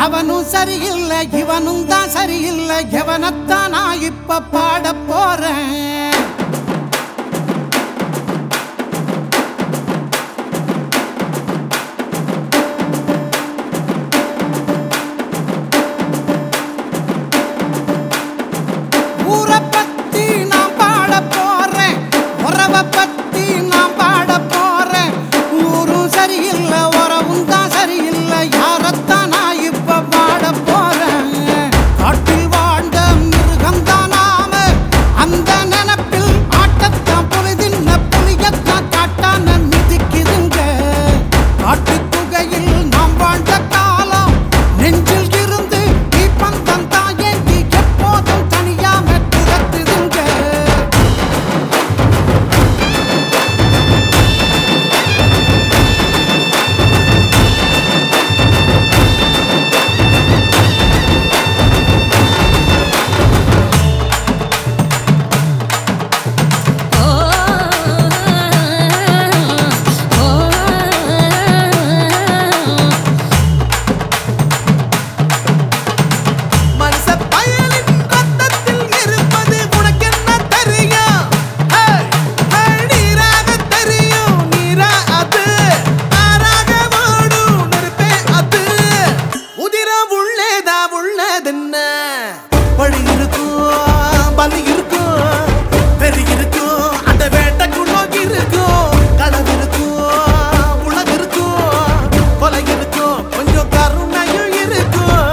அவனும் சரியில்லை இவனும் தான் சரியில்லை எவனத்தான் நான் இப்ப பாட போறேன். ஊரை பத்தி நான் பாட போறேன், உறவை பத்தி நான் பாட போறேன். ஊரும் சரியில்லை உறவும் தான் சரியில்லை யாரத்தான் நான் இப்ப பாட போறேன். காட்டில் வாழ்ந்த மிருகம் தான் நாம, அந்த நினைப்பில் ஆட்டத்தான் பொழுதின்ன புலியத்தான் காட்டான மிதிக்குதுங்க. காட்டுக் குகையில் நாம் வாழ்ந்த காலம் நெஞ்சில் இருந்து தீப்பந்தம் தான் ஏந்தி எப்போதும் தனியாம துரத்துதுங்க. வழி இருக்கும் பலி இருக்கும் பெரி இருக்கும் அந்த வேட்டைக்குள்ள இருக்கும் கடவு இருக்கும் உலக இருக்கும் கொலை இருக்கும் கொஞ்சம் கருணையும் இருக்கும்.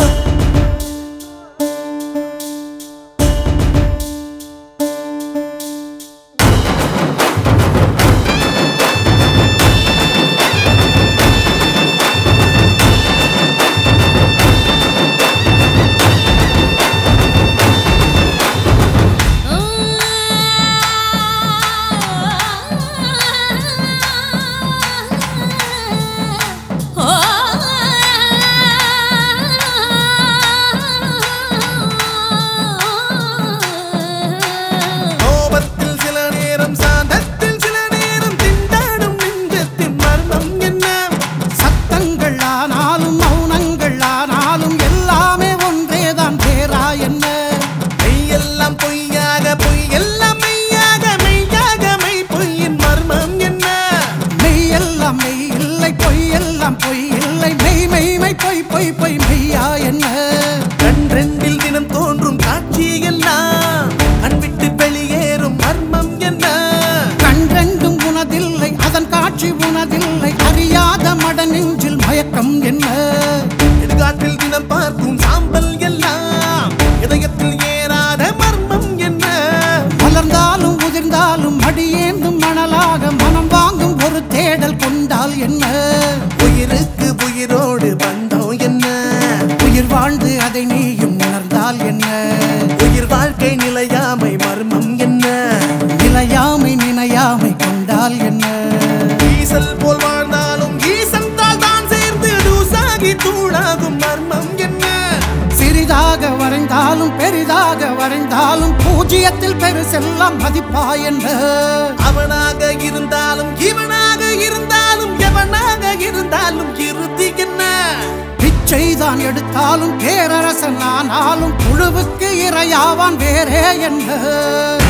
கண்ரெண்டில் தினம் தோன்றும் காட்சி எல்லாம் கண்விட்டு வெளியேறும் மர்மம் என்ன? கண்ரெண்டும் உனதில்லை அதன் காட்சி உனதில்லை அறியாத மட நெஞ்சில் மயக்கம் என்ன? எதிர்காற்றில் தினம் பார்க்கும் சாம்பல் எல்லாம் இதயத்தில் ஏறாத மர்மம் என்ன? வளர்ந்தாலும் உதிர்ந்தாலும் அடியேந்தும் மணலாக மனம் வாங்கும் ஒரு தேடல் கொண்டால் என்ன? உயிருக்கு உயிரோடு பந்தம் என்ன? உயிர் வாழ்ந்து அதை நீயும் உணர்ந்தால் என்ன? உயிர் வாழ்க்கை நிலையாமை மர்மம் என்ன? நிலையாமை நினையாமை கொண்டால் என்ன? ஈசல் போல் வாழ்ந்தாலும் ஈசன் தான் சேர்ந்து தூசாகி தூளாகும் மர்மம் என்ன? சிறிதாக வரைந்தாலும் பெரிதாக வரைந்தாலும் பூஜ்ஜியத்தில் பெருசெல்லாம் மதிப்பா என்ன? அவனாக இருந்தாலும் இவனாக இருந்தாலும் எவனாக இருந்தாலும் இறுதி என்ன? பிச்சைதான் எடுத்தாலும் பேரரசன் ஆனாலும் புழுவுக்கு இரையாவான் வேறே என்ன?